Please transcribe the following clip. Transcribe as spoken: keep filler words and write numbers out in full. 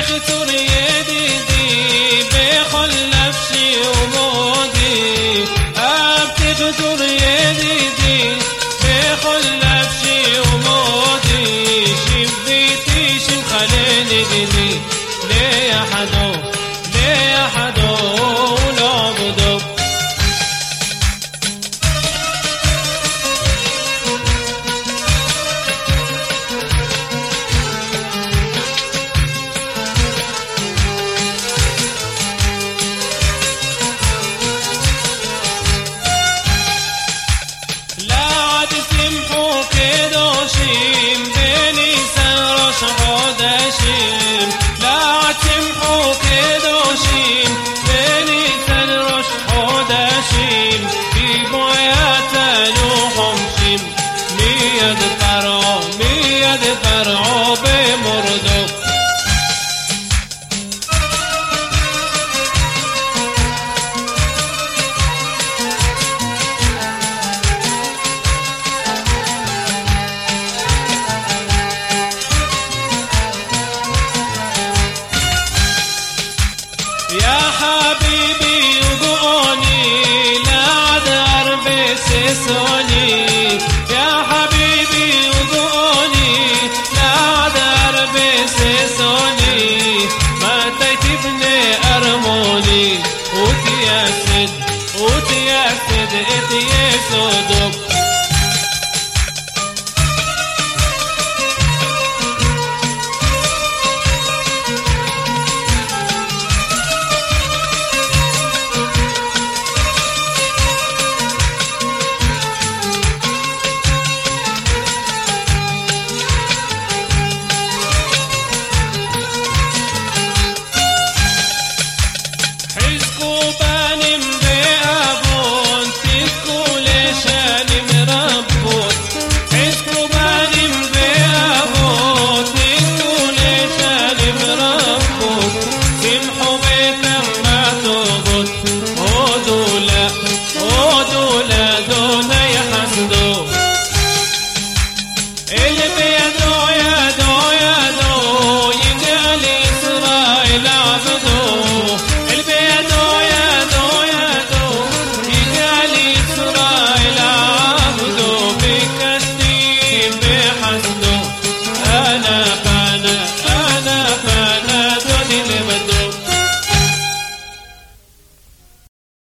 تقتل يديدي بخل نفسي ومودي أبتقتل يديدي بخل نفسي ومودي شبيتي شمخليني دني ليه يا حدو ليه يا حدو لو بدو يا حبيبي وقوني لا عاد أربس سوني يا حبيبي وقوني لا عاد أربس سوني ما تيتبني أرموني وتياسد وتياسد اتيسودك